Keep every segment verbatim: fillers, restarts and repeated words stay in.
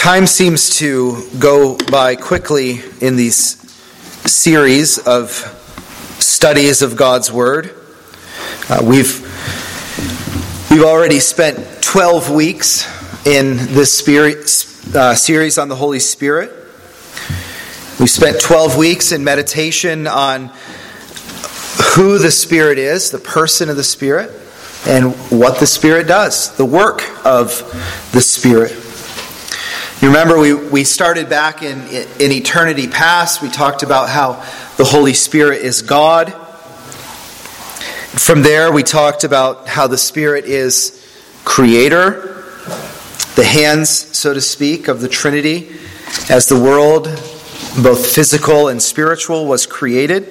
Time seems to go by quickly in these series of studies of God's Word. Uh, we've we've already spent twelve weeks in this spirit, uh, series on the Holy Spirit. We spent twelve weeks in meditation on who the Spirit is, the person of the Spirit, and what the Spirit does, the work of the Spirit. You remember we, we started back in, in eternity past. We talked about how the Holy Spirit is God. From there we talked about how the Spirit is Creator, the hands, so to speak, of the Trinity, as the world, both physical and spiritual, was created.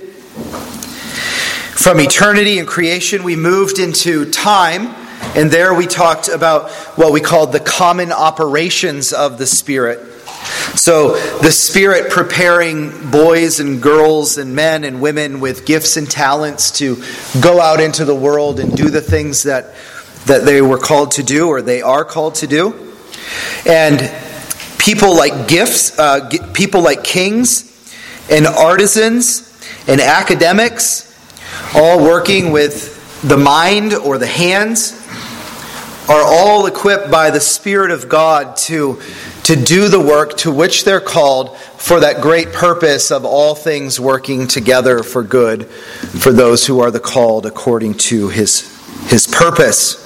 From eternity and creation we moved into time. And there we talked about what we called the common operations of the Spirit. So the Spirit preparing boys and girls and men and women with gifts and talents to go out into the world and do the things that, that they were called to do, or they are called to do. And people like gifts, uh, people like kings and artisans and academics, all working with the mind or the hands, are all equipped by the Spirit of God to, to do the work to which they're called, for that great purpose of all things working together for good for those who are the called according to his, his purpose.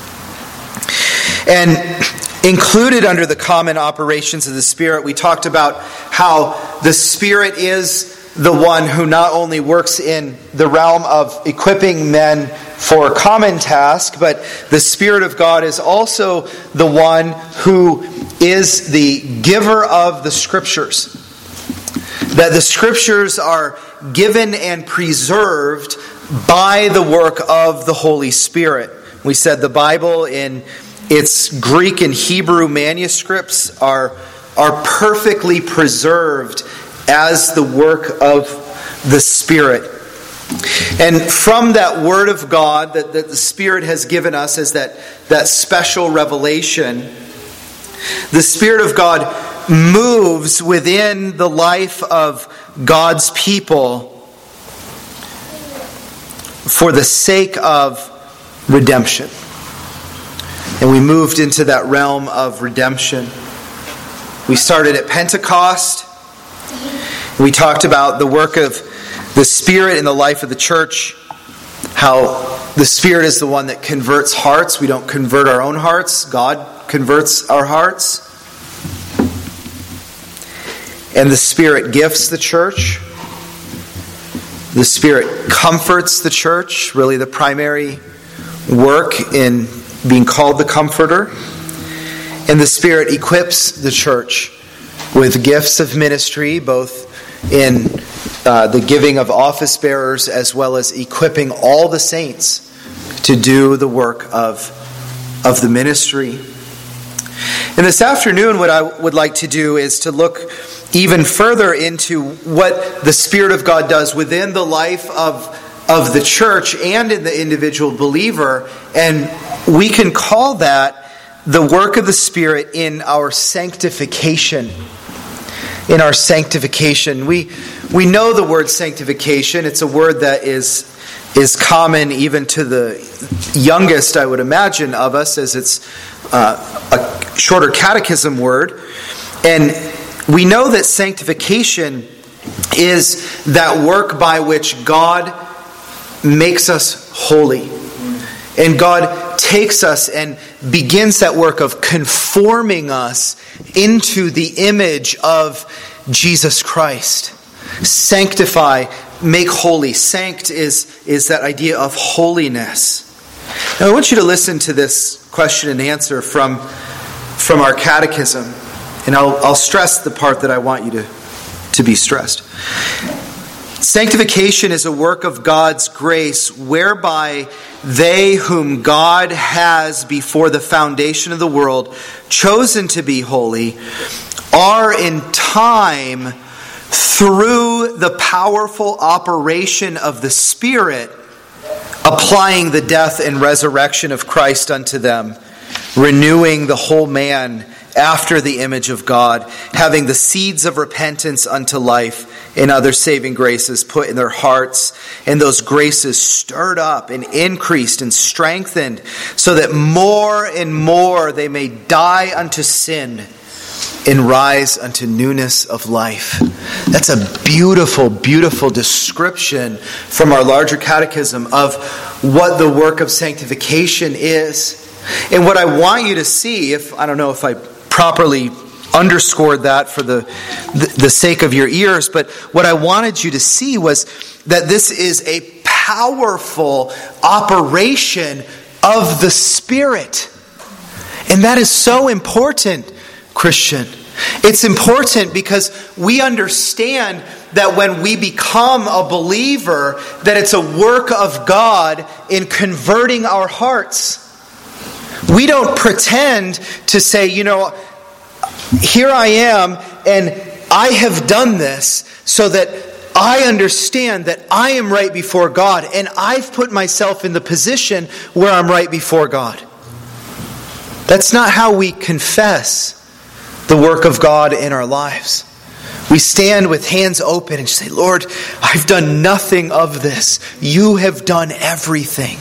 And included under the common operations of the Spirit, we talked about how the Spirit is the one who not only works in the realm of equipping men for a common task, but the Spirit of God is also the one who is the giver of the Scriptures. That the Scriptures are given and preserved by the work of the Holy Spirit. We said the Bible in its Greek and Hebrew manuscripts are, are perfectly preserved as the work of the Spirit. And from that Word of God that, that the Spirit has given us as that, that special revelation, the Spirit of God moves within the life of God's people for the sake of redemption. And we moved into that realm of redemption. We started at Pentecost. We talked about the work of the Spirit in the life of the church, how the Spirit is the one that converts hearts. We don't convert our own hearts. God converts our hearts. And the Spirit gifts the church. The Spirit comforts the church, really the primary work in being called the Comforter. And the Spirit equips the church with gifts of ministry, both in uh, the giving of office bearers as well as equipping all the saints to do the work of, of the ministry. And this afternoon what I would like to do is to look even further into what the Spirit of God does within the life of, of the church and in the individual believer. And we can call that the work of the Spirit in our sanctification. In our sanctification. We we know the word sanctification. It's a word that is, is common even to the youngest, I would imagine, of us, as it's uh, a shorter catechism word. And we know that sanctification is that work by which God makes us holy. And God takes us and begins that work of conforming us into the image of Jesus Christ. Sanctify, make holy. Sanct is, is that idea of holiness. Now I want you to listen to this question and answer from, from our catechism. And I'll, I'll stress the part that I want you to, to be stressed. Sanctification is a work of God's grace whereby they whom God has before the foundation of the world chosen to be holy are in time, through the powerful operation of the Spirit, applying the death and resurrection of Christ unto them, renewing the whole man after the image of God, having the seeds of repentance unto life and other saving graces put in their hearts, and those graces stirred up and increased and strengthened, so that more and more they may die unto sin and rise unto newness of life. That's a beautiful, beautiful description from our larger catechism of what the work of sanctification is. And what I want you to see, if I don't know if I properly underscored that for the, the, the sake of your ears, but what I wanted you to see was that this is a powerful operation of the Spirit. And that is so important, Christian. It's important because we understand that when we become a believer, that it's a work of God in converting our hearts. We don't pretend to say, you know, here I am and I have done this so that I understand that I am right before God and I've put myself in the position where I'm right before God. That's not how we confess the work of God in our lives. We stand with hands open and say, Lord, I've done nothing of this. You have done everything.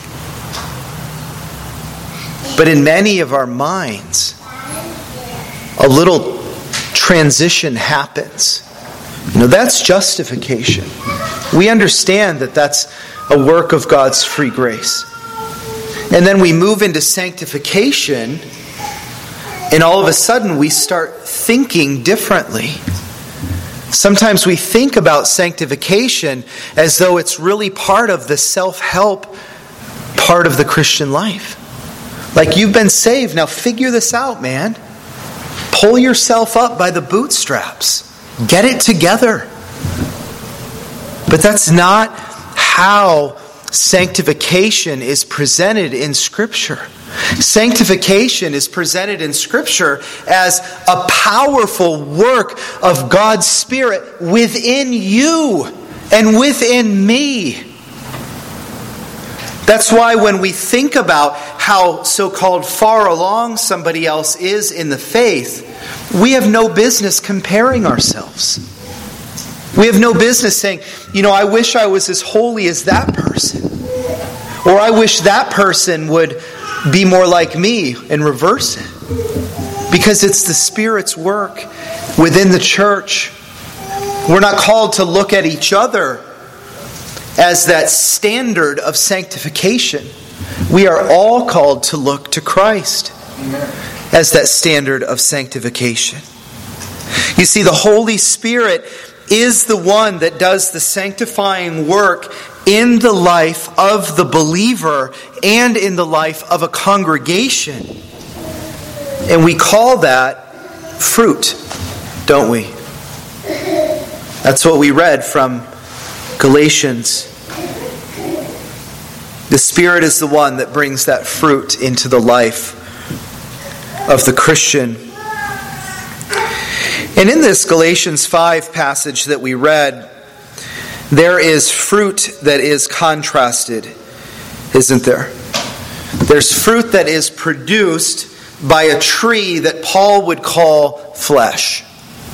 But in many of our minds, a little transition happens. You know, that's justification. We understand that that's a work of God's free grace. And then we move into sanctification, and all of a sudden we start thinking differently. Sometimes we think about sanctification as though it's really part of the self-help part of the Christian life. Like, you've been saved, now figure this out, man. Pull yourself up by the bootstraps. Get it together. But that's not how sanctification is presented in Scripture. Sanctification is presented in Scripture as a powerful work of God's Spirit within you and within me. That's why when we think about how so-called far along somebody else is in the faith, we have no business comparing ourselves. We have no business saying, you know, I wish I was as holy as that person. Or I wish that person would be more like me, and reverse it. Because it's the Spirit's work within the church. We're not called to look at each other as that standard of sanctification. We are all called to look to Christ as that standard of sanctification. You see, the Holy Spirit is the one that does the sanctifying work in the life of the believer and in the life of a congregation. And we call that fruit, don't we? That's what we read from Galatians. The Spirit is the one that brings that fruit into the life of the Christian. And in this Galatians five passage that we read, there is fruit that is contrasted, isn't there? There's fruit that is produced by a tree that Paul would call flesh.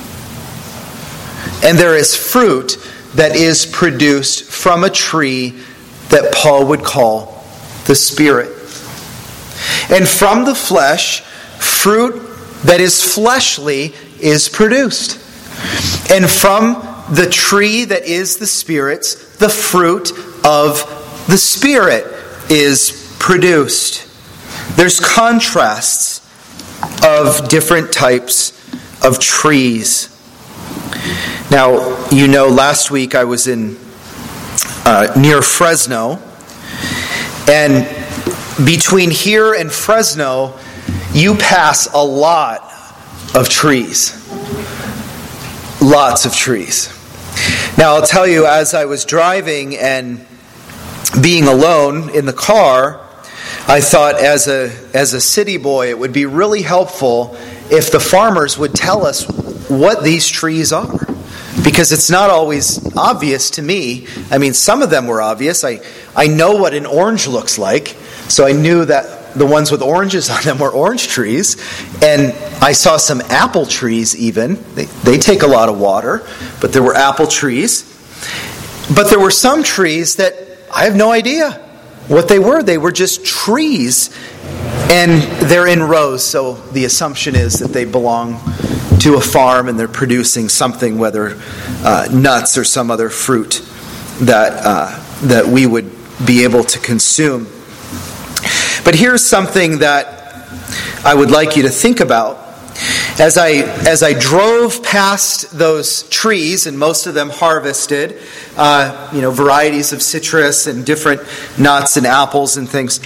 And there is fruit that is produced from a tree that Paul would call the Spirit. And from the flesh, fruit that is fleshly is produced. And from the tree that is the Spirit's, the fruit of the Spirit is produced. There's contrasts of different types of trees. Now, you know, last week I was in uh, near Fresno, and between here and Fresno, you pass a lot of trees. Lots of trees. Now, I'll tell you, as I was driving and being alone in the car, I thought as a as a city boy, it would be really helpful if the farmers would tell us what these trees are. Because it's not always obvious to me. I mean, some of them were obvious. I, I know what an orange looks like, so I knew that the ones with oranges on them were orange trees. And I saw some apple trees even. They, they take a lot of water, but there were apple trees. But there were some trees that I have no idea what they were. They were just trees. And they're in rows, so the assumption is that they belong to a farm and they're producing something, whether uh, nuts or some other fruit that uh, that we would be able to consume. But here's something that I would like you to think about. As I as I drove past those trees, and most of them harvested, uh, you know, varieties of citrus and different nuts and apples and things,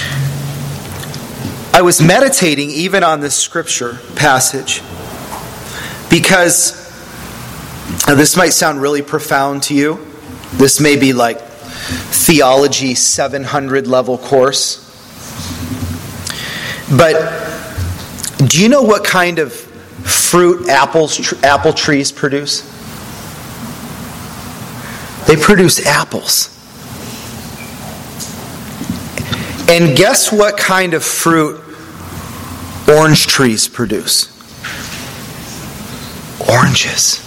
I was meditating even on this scripture passage because now this might sound really profound to you. This may be like theology seven hundred level course. But do you know what kind of fruit apples tr- apple trees produce? They produce apples. And guess what kind of fruit orange trees produce? Oranges.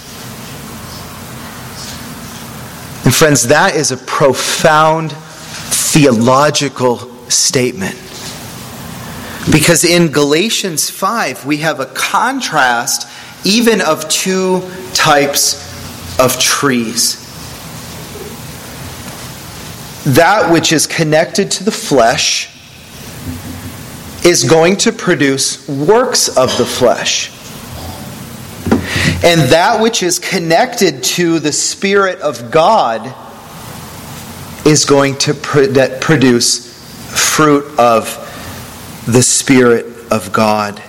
And friends, that is a profound theological statement. Because in Galatians five, we have a contrast even of two types of trees. That which is connected to the flesh is going to produce works of the flesh. And that which is connected to the Spirit of God is going to produce fruit of the Spirit of God.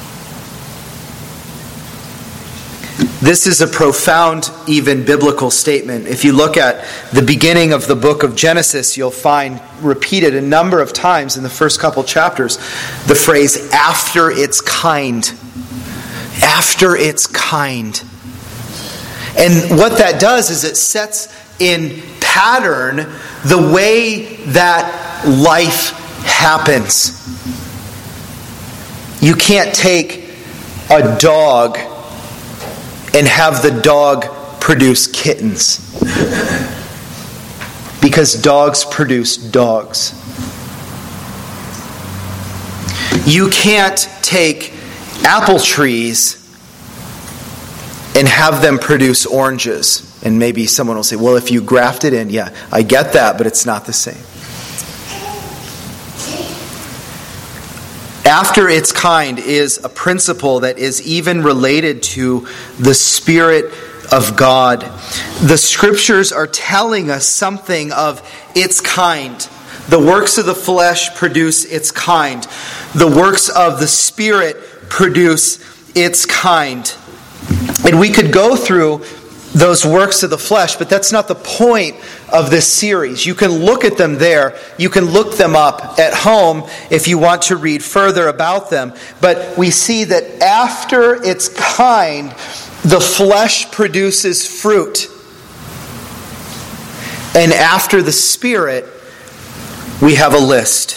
This is a profound, even biblical statement. If you look at the beginning of the book of Genesis, you'll find repeated a number of times in the first couple chapters the phrase, after its kind. After its kind. And what that does is it sets in pattern the way that life happens. You can't take a dog and have the dog produce kittens. Because dogs produce dogs. You can't take apple trees and have them produce oranges. And maybe someone will say, well, if you graft it in, yeah, I get that, but it's not the same. After its kind is a principle that is even related to the Spirit of God. The Scriptures are telling us something of its kind. The works of the flesh produce its kind. The works of the Spirit produce its kind. And we could go through those works of the flesh, but that's not the point of this series. You can look at them there. You can look them up at home if you want to read further about them. But we see that after its kind, the flesh produces fruit. And after the Spirit, we have a list.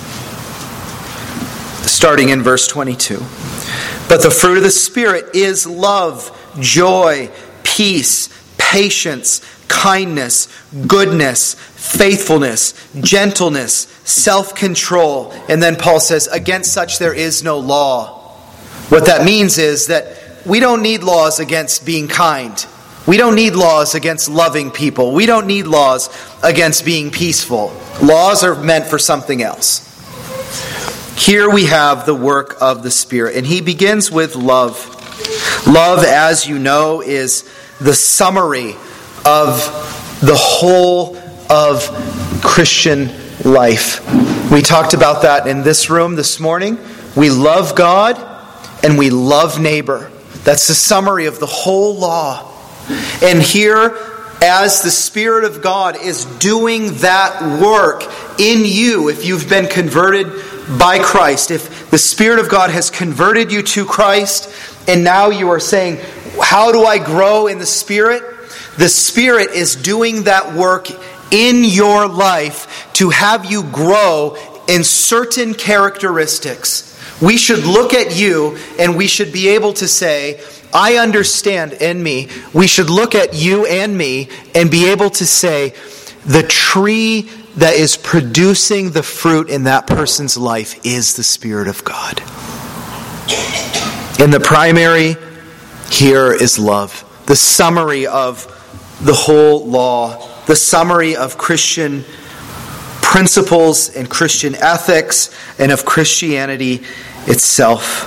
Starting in verse twenty-two. But the fruit of the Spirit is love, joy, peace, patience, kindness, goodness, faithfulness, gentleness, self-control. And then Paul says, against such there is no law. What that means is that we don't need laws against being kind. We don't need laws against loving people. We don't need laws against being peaceful. Laws are meant for something else. Here we have the work of the Spirit. And he begins with love. Love, as you know, is the summary of the whole of Christian life. We talked about that in this room this morning. We love God and we love neighbor. That's the summary of the whole law. And here, as the Spirit of God is doing that work in you, if you've been converted by Christ, if the Spirit of God has converted you to Christ, and now you are saying, how do I grow in the Spirit? The Spirit is doing that work in your life to have you grow in certain characteristics. We should look at you and we should be able to say, I understand in me. We should look at you and me and be able to say, the tree that is producing the fruit in that person's life is the Spirit of God. And the primary here is love. The summary of the whole law, the summary of Christian principles and Christian ethics and of Christianity itself.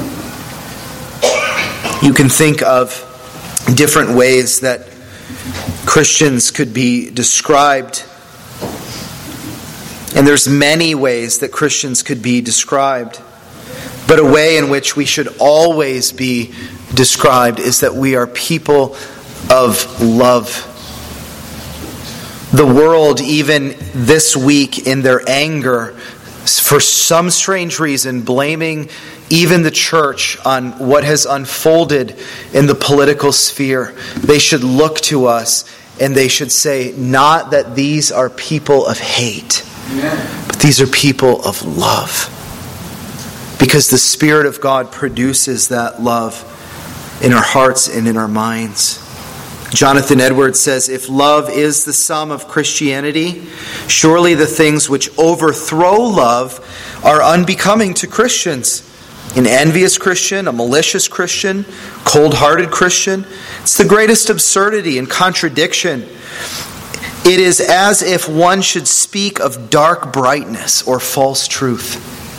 You can think of different ways that Christians could be described. And there's many ways that Christians could be described. But a way in which we should always be described is that we are people of love. The world, even this week in their anger, for some strange reason, blaming even the church on what has unfolded in the political sphere, they should look to us and they should say, not that these are people of hate, Amen. But these are people of love. Because the Spirit of God produces that love in our hearts and in our minds. Jonathan Edwards says, if love is the sum of Christianity, surely the things which overthrow love are unbecoming to Christians. An envious Christian, a malicious Christian, cold-hearted Christian. It's the greatest absurdity and contradiction. It is as if one should speak of dark brightness or false truth.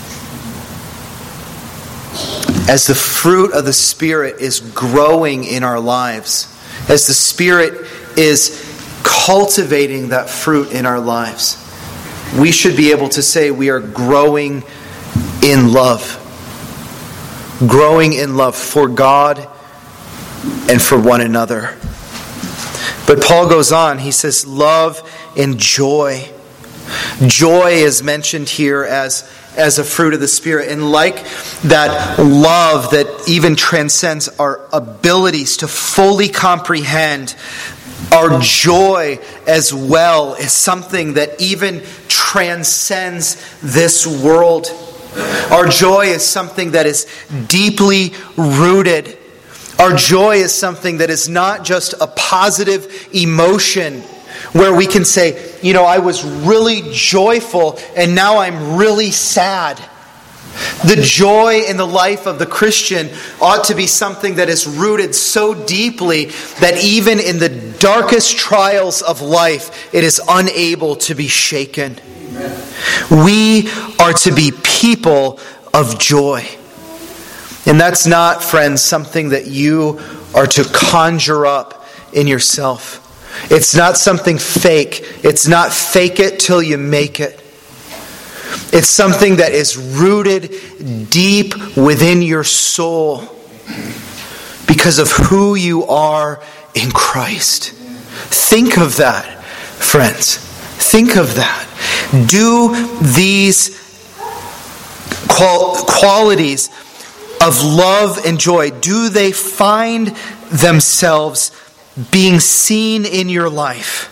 As the fruit of the Spirit is growing in our lives, as the Spirit is cultivating that fruit in our lives, we should be able to say we are growing in love. Growing in love for God and for one another. But Paul goes on, he says, love and joy. Joy is mentioned here as, as a fruit of the Spirit. And like that love that even transcends our abilities to fully comprehend, our joy as well is something that even transcends this world. Our joy is something that is deeply rooted. Our joy is something that is not just a positive emotion where we can say, you know, I was really joyful and now I'm really sad. The joy in the life of the Christian ought to be something that is rooted so deeply that even in the darkest trials of life, it is unable to be shaken. We are to be people of joy. And that's not, friends, something that you are to conjure up in yourself. It's not something fake. It's not fake it till you make it. It's something that is rooted deep within your soul because of who you are in Christ. Think of that, friends. Think of that. Do these qual- qualities of love and joy, do they find themselves being seen in your life?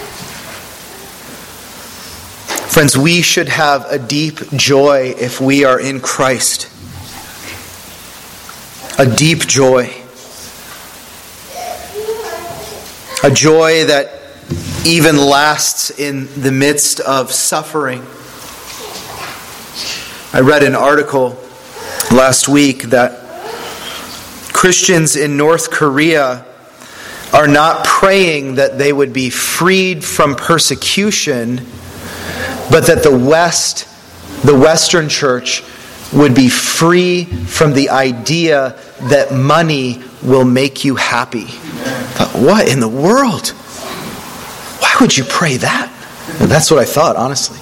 Friends, we should have a deep joy if we are in Christ. A deep joy. A joy that even lasts in the midst of suffering. I read an article last week that Christians in North Korea are not praying that they would be freed from persecution, but that the West, the Western church, would be free from the idea that money will make you happy. But what in the world? Why would you pray that? And that's what I thought, honestly.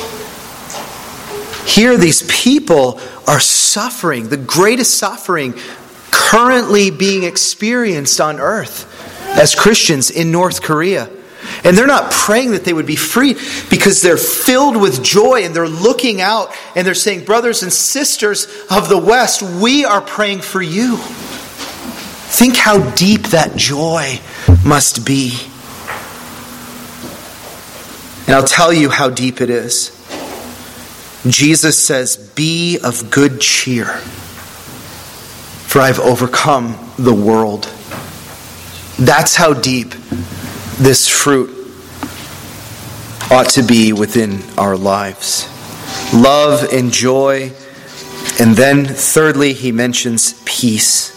Here, these people are suffering, the greatest suffering currently being experienced on earth as Christians in North Korea. And they're not praying that they would be free because they're filled with joy and they're looking out and they're saying, brothers and sisters of the West, we are praying for you. Think how deep that joy must be. And I'll tell you how deep it is. Jesus says, "Be of good cheer, for I've overcome the world." That's how deep this fruit ought to be within our lives. Love and joy. And then thirdly, he mentions peace.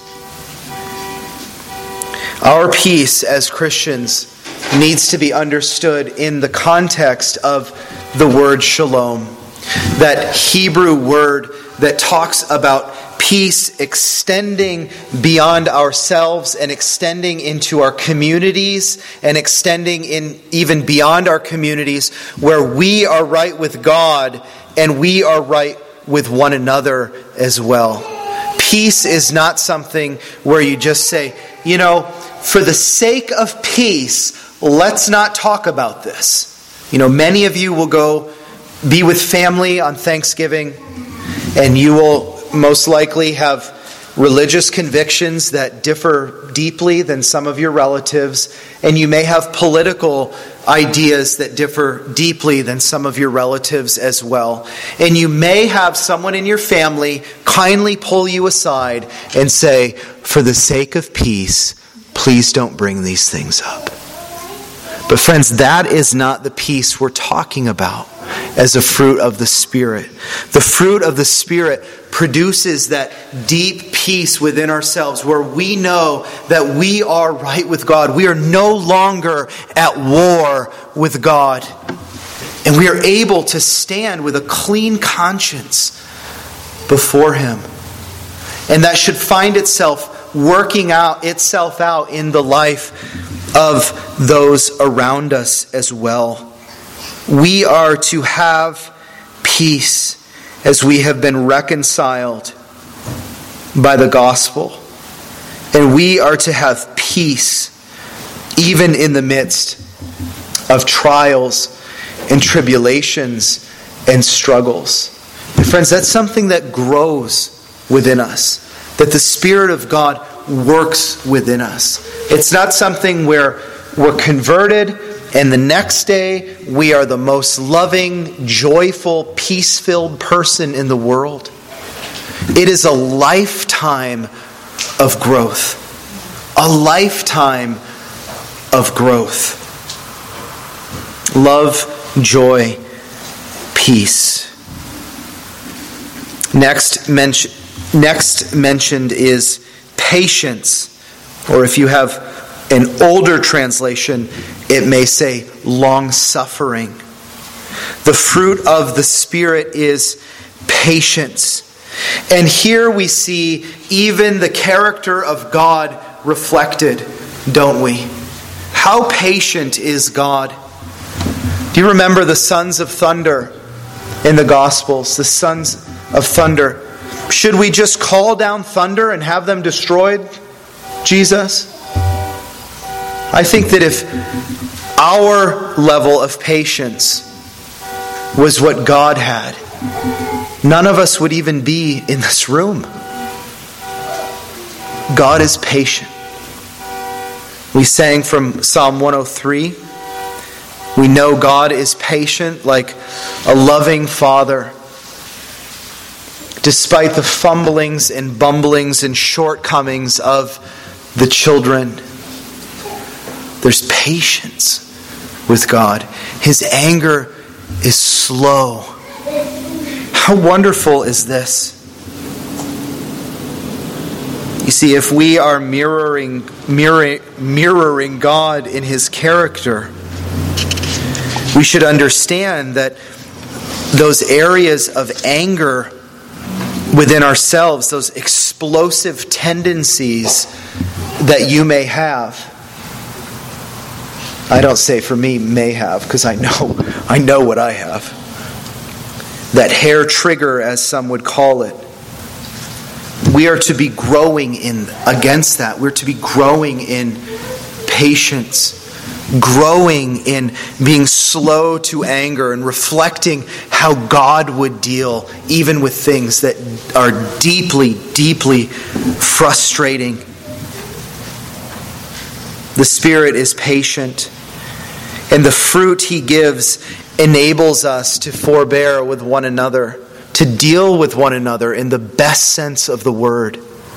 Our peace as Christians needs to be understood in the context of the word shalom. That Hebrew word that talks about peace extending beyond ourselves and extending into our communities and extending in even beyond our communities, where we are right with God and we are right with one another as well. Peace is not something where you just say, you know, for the sake of peace, let's not talk about this. You know, many of you will go be with family on Thanksgiving, and you will most likely have religious convictions that differ deeply than some of your relatives, and you may have political ideas that differ deeply than some of your relatives as well. And you may have someone in your family kindly pull you aside and say, for the sake of peace, please don't bring these things up. But friends, that is not the peace we're talking about as a fruit of the Spirit. The fruit of the Spirit produces that deep peace within ourselves where we know that we are right with God. We are no longer at war with God. And we are able to stand with a clean conscience before Him. And that should find itself working out itself out in the life of those around us as well. We are to have peace as we have been reconciled by the gospel. And we are to have peace even in the midst of trials and tribulations and struggles. And friends, that's something that grows within us. That the Spirit of God works within us. It's not something where we're converted and the next day we are the most loving, joyful, peace-filled person in the world. It is a lifetime of growth. A lifetime of growth. Love, joy, peace. Next mention, next mentioned is patience. Or if you have an older translation, it may say long-suffering. The fruit of the Spirit is patience. And here we see even the character of God reflected, don't we? How patient is God? Do you remember the sons of thunder in the Gospels? The sons of thunder. Should we just call down thunder and have them destroyed, Jesus? I think that if our level of patience was what God had, none of us would even be in this room. God is patient. We sang from Psalm one oh three. We know God is patient like a loving father. Despite the fumblings and bumblings and shortcomings of the children, there's patience with God. His anger is slow. How wonderful is this? You see, if we are mirroring, mirroring, mirroring God in His character, we should understand that those areas of anger within ourselves, those explosive tendencies that you may have, I don't say for me may have, because I know, I know what I have. That hair trigger, as some would call it. We are to be growing in against that. We're to be growing in patience. Growing in being slow to anger and reflecting how God would deal even with things that are deeply, deeply frustrating. The Spirit is patient, and the fruit He gives enables us to forbear with one another, to deal with one another in the best sense of the word.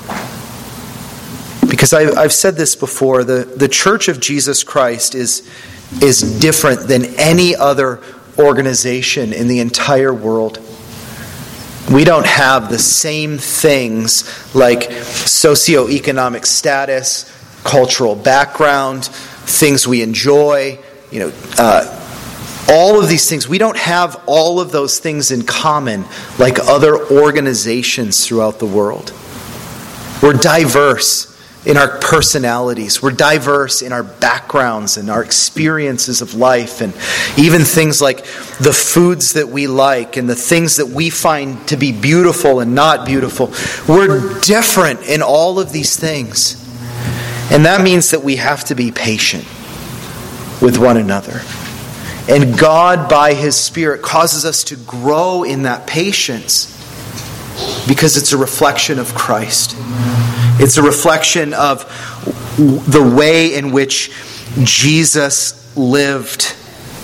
Because I've, I've said this before, the, the Church of Jesus Christ is, is different than any other organization in the entire world. We don't have the same things like socioeconomic status, cultural background, things we enjoy, you know, uh, all of these things. We don't have all of those things in common like other organizations throughout the world. We're diverse in our personalities. We're diverse in our backgrounds and our experiences of life, and even things like the foods that we like and the things that we find to be beautiful and not beautiful. We're different in all of these things. And that means that we have to be patient with one another. And God, by His Spirit, causes us to grow in that patience because it's a reflection of Christ. It's a reflection of the way in which Jesus lived.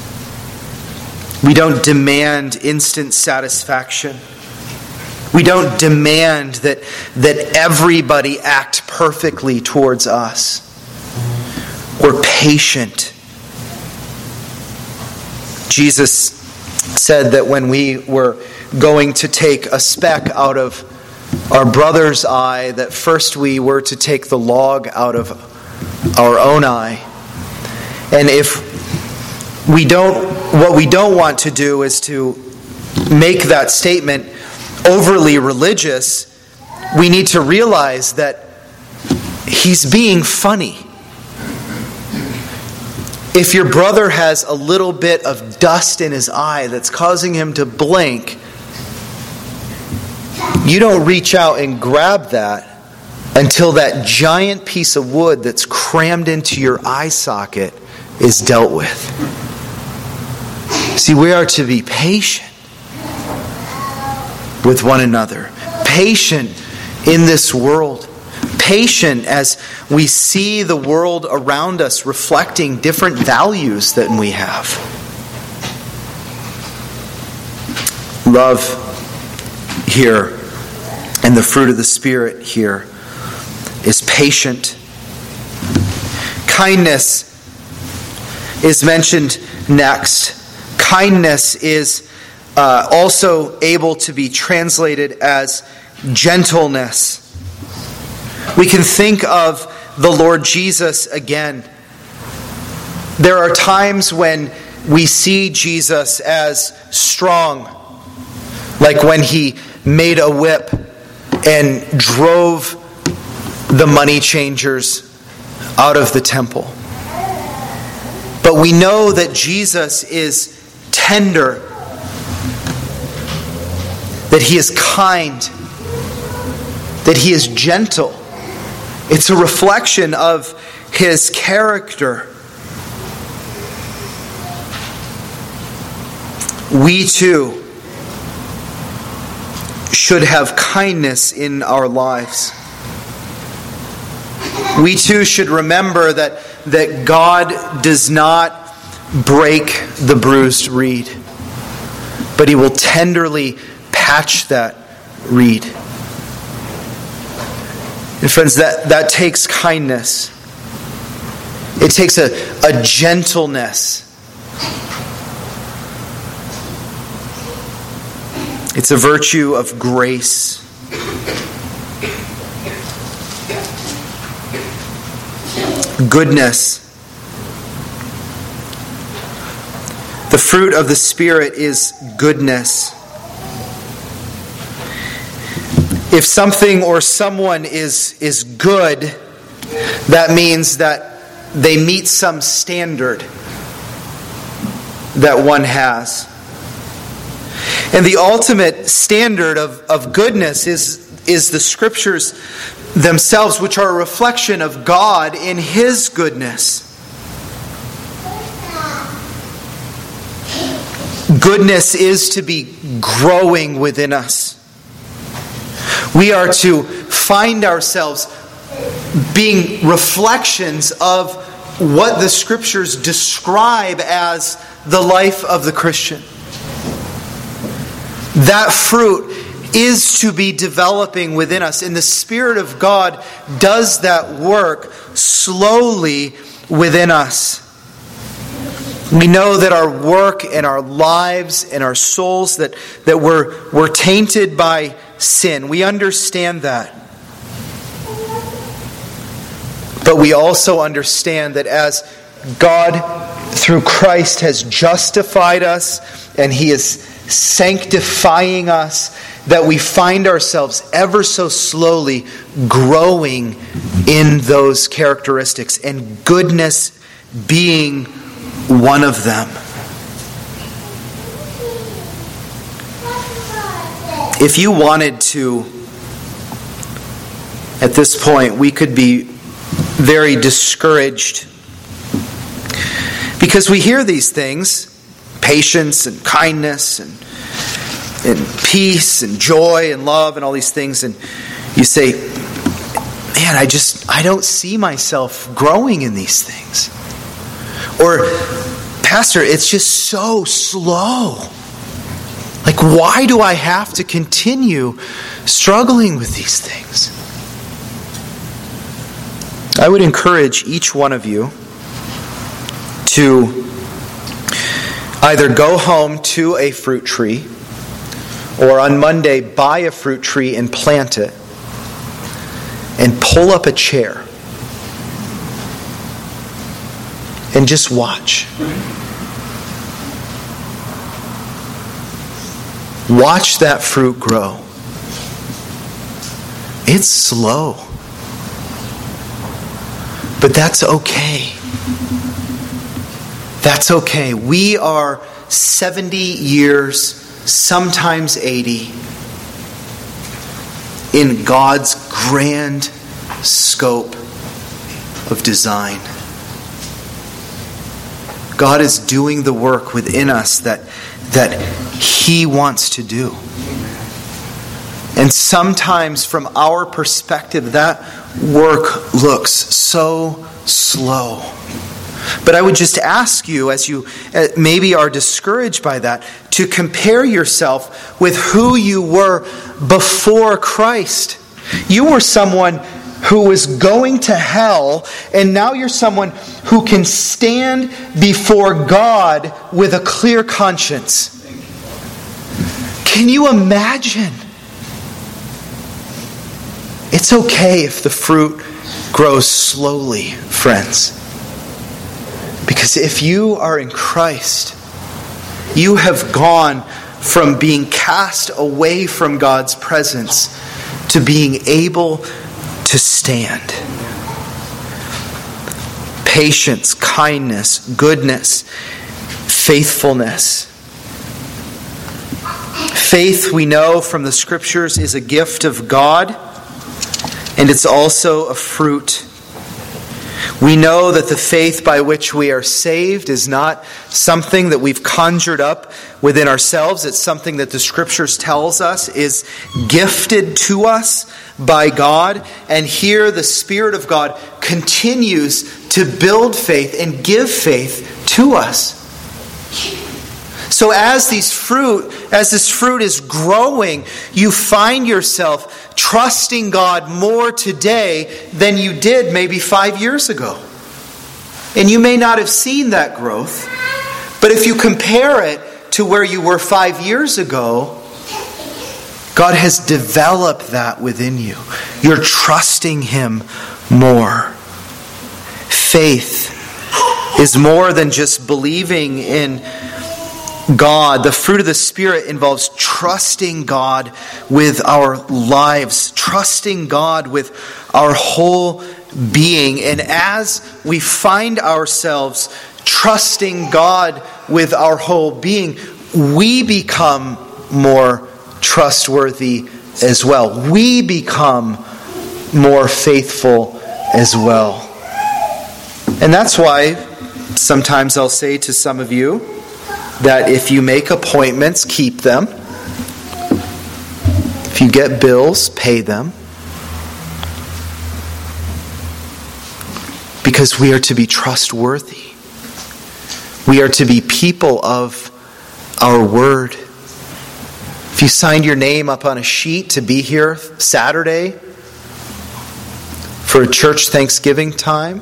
We don't demand instant satisfaction. We don't demand that, that everybody act perfectly towards us. We're patient. Jesus said that when we were going to take a speck out of our brother's eye, that first we were to take the log out of our own eye. And if we don't, what we don't want to do is to make that statement overly religious. We need to realize that he's being funny. If your brother has a little bit of dust in his eye that's causing him to blink, you don't reach out and grab that until that giant piece of wood that's crammed into your eye socket is dealt with. See, we are to be patient with one another. Patient in this world. Patient as we see the world around us reflecting different values than we have. Love here and the fruit of the Spirit here is patient. Kindness is mentioned next. Kindness is uh, also able to be translated as gentleness. We can think of the Lord Jesus again. There are times when we see Jesus as strong, like when He made a whip and drove the money changers out of the temple. But we know that Jesus is tender, that He is kind, that He is gentle. It's a reflection of His character. We too should have kindness in our lives. We too should remember that, that God does not break the bruised reed, but He will tenderly patch that reed. And friends, that, that takes kindness. It takes a, a gentleness. It's a virtue of grace. Goodness. The fruit of the Spirit is goodness. If something or someone is, is good, that means that they meet some standard that one has. And the ultimate standard of, of goodness is, is the Scriptures themselves, which are a reflection of God in His goodness. Goodness is to be growing within us. We are to find ourselves being reflections of what the Scriptures describe as the life of the Christian. That fruit is to be developing within us. And the Spirit of God does that work slowly within us. We know that our work and our lives and our souls, that, that we're, we're tainted by sin. We understand that. But we also understand that as God, through Christ, has justified us and He is sanctifying us, that we find ourselves ever so slowly growing in those characteristics, and goodness being one of them. If you wanted to, at this point, we could be very discouraged, because we hear these things, patience and kindness and, and peace and joy and love and all these things, and you say, man, I just, I don't see myself growing in these things. Or, Pastor, it's just so slow. Like, why do I have to continue struggling with these things? I would encourage each one of you to either go home to a fruit tree, or on Monday buy a fruit tree and plant it, and pull up a chair and just watch. Watch that fruit grow. It's slow. But that's okay. That's okay. We are seventy years, sometimes eighty, in God's grand scope of design. God is doing the work within us that, that He wants to do. And sometimes from our perspective, that work looks so slow. But I would just ask you, as you maybe are discouraged by that, to compare yourself with who you were before Christ. You were someone who was going to hell, and now you're someone who can stand before God with a clear conscience. Can you imagine? It's okay if the fruit grows slowly, friends. Because if you are in Christ, you have gone from being cast away from God's presence to being able to stand. Patience, kindness, goodness, faithfulness. Faith, we know from the Scriptures, is a gift of God, and it's also a fruit. We know that the faith by which we are saved is not something that we've conjured up within ourselves. It's something that the Scriptures tells us is gifted to us by God. And here the Spirit of God continues to build faith and give faith to us. So as these fruit, as this fruit is growing, you find yourself trusting God more today than you did maybe five years ago. And you may not have seen that growth, but if you compare it to where you were five years ago, God has developed that within you. You're trusting Him more. Faith is more than just believing in God. The fruit of the Spirit involves trusting God with our lives, trusting God with our whole being. And as we find ourselves trusting God with our whole being, we become more trustworthy as well. We become more faithful as well. And that's why sometimes I'll say to some of you that if you make appointments, keep them. If you get bills, pay them. Because we are to be trustworthy. We are to be people of our word. If you signed your name up on a sheet to be here Saturday for a church Thanksgiving time,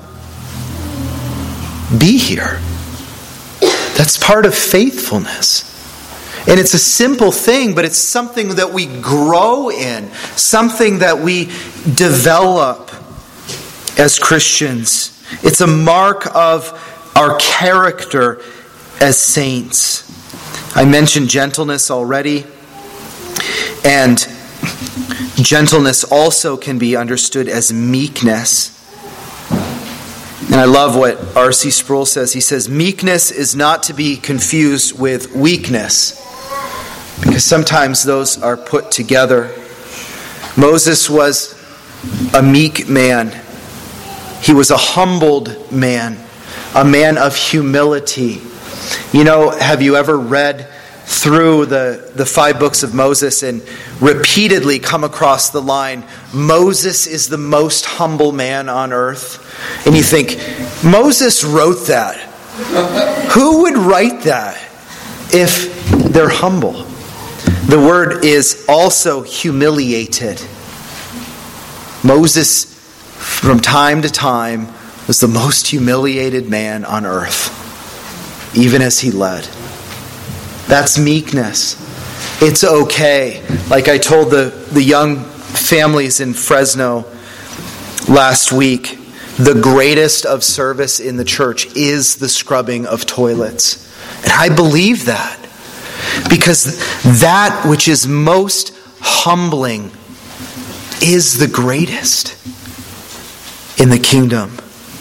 be here. That's part of faithfulness. And it's a simple thing, but it's something that we grow in, something that we develop as Christians. It's a mark of our character as saints. I mentioned gentleness already, and gentleness also can be understood as meekness. And I love what R C Sproul says. He says, meekness is not to be confused with weakness, because sometimes those are put together. Moses was a meek man. He was a humbled man, a man of humility. You know, have you ever read through the, the five books of Moses and repeatedly come across the line, Moses is the most humble man on earth? And you think, Moses wrote that. Who would write that if they're humble? The word is also humiliated. Moses, from time to time, was the most humiliated man on earth, even as he led. That's meekness. It's okay. Like I told the, the young families in Fresno last week, the greatest of service in the church is the scrubbing of toilets. And I believe that. Because that which is most humbling is the greatest in the kingdom.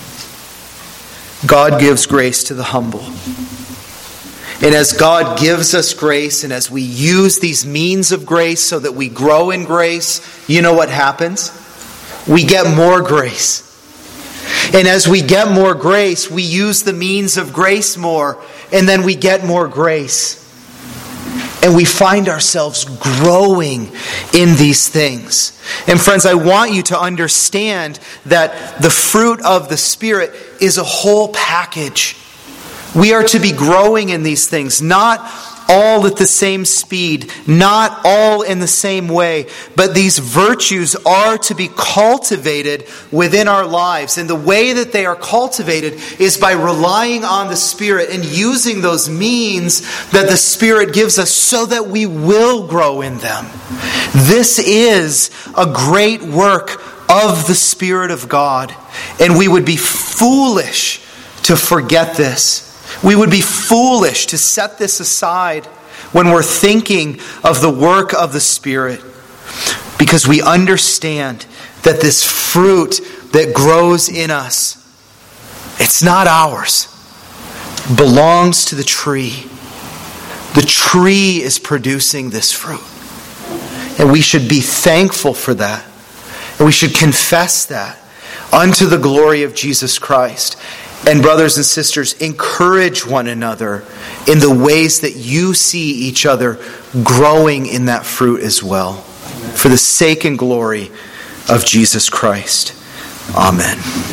God gives grace to the humble. And as God gives us grace, and as we use these means of grace so that we grow in grace, you know what happens? We get more grace. And as we get more grace, we use the means of grace more, and then we get more grace. And we find ourselves growing in these things. And friends, I want you to understand that the fruit of the Spirit is a whole package. We are to be growing in these things, not all at the same speed, not all in the same way, but these virtues are to be cultivated within our lives. And the way that they are cultivated is by relying on the Spirit and using those means that the Spirit gives us so that we will grow in them. This is a great work of the Spirit of God, and we would be foolish to forget this. We would be foolish to set this aside when we're thinking of the work of the Spirit, because we understand that this fruit that grows in us, it's not ours. It belongs to the tree. The tree is producing this fruit. And we should be thankful for that. And we should confess that unto the glory of Jesus Christ. And brothers and sisters, encourage one another in the ways that you see each other growing in that fruit as well. For the sake and glory of Jesus Christ. Amen.